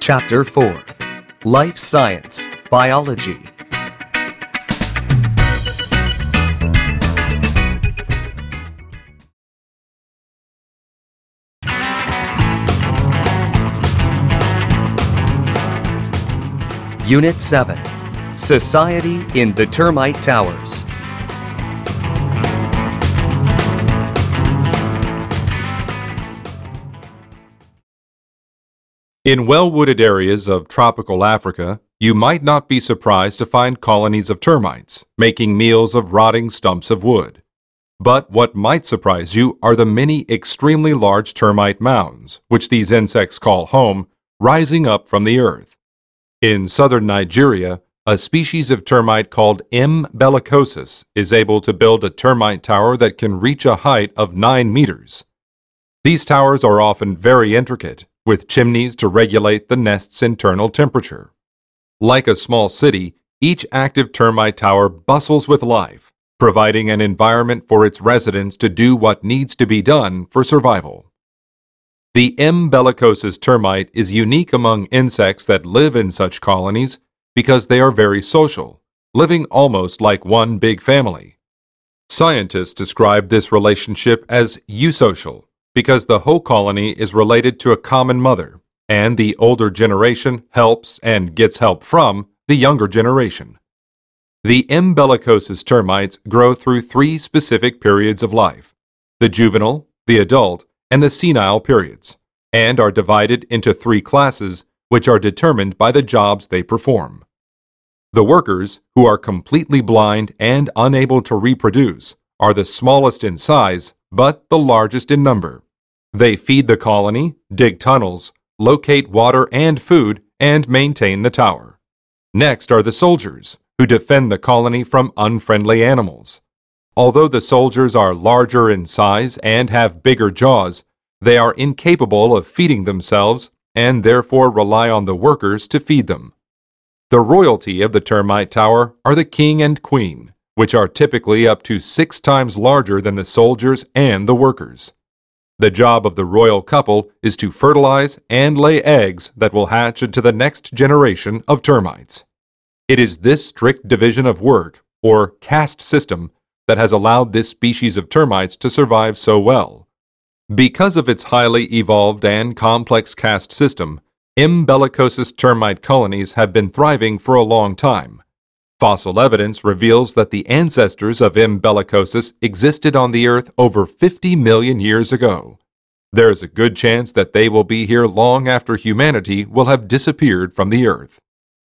Chapter 4 Life Science, Biology. Unit 7 Society in the Termite Towers. In well-wooded areas of tropical Africa, you might not be surprised to find colonies of termites, making meals of rotting stumps of wood. But what might surprise you are the many extremely large termite mounds, which these insects call home, rising up from the earth. In southern Nigeria, a species of termite called M. bellicosus is able to build a termite tower that can reach a height of 9 meters. These towers are often very intricate, with chimneys to regulate the nest's internal temperature. Like a small city, each active termite tower bustles with life, providing an environment for its residents to do what needs to be done for survival. The M. bellicosus termite is unique among insects that live in such colonies because they are very social, living almost like one big family. Scientists describe this relationship as eusocial, because the whole colony is related to a common mother, and the older generation helps and gets help from the younger generation. The M. bellicosus termites grow through 3 specific periods of life: the juvenile, the adult, and the senile periods, and are divided into 3 classes which are determined by the jobs they perform. The workers, who are completely blind and unable to reproduce, are the smallest in size, but the largest in number. They feed the colony, dig tunnels, locate water and food, and maintain the tower. Next are the soldiers, who defend the colony from unfriendly animals. Although the soldiers are larger in size and have bigger jaws, they are incapable of feeding themselves and therefore rely on the workers to feed them. The royalty of the termite tower are the king and queen, which are typically up to 6 times larger than the soldiers and the workers. The job of the royal couple is to fertilize and lay eggs that will hatch into the next generation of termites. It is this strict division of work, or caste system, that has allowed this species of termites to survive so well. Because of its highly evolved and complex caste system, M. bellicosus termite colonies have been thriving for a long time. Fossil evidence reveals that the ancestors of M. bellicosus existed on the Earth over 50 million years ago. There is a good chance that they will be here long after humanity will have disappeared from the Earth.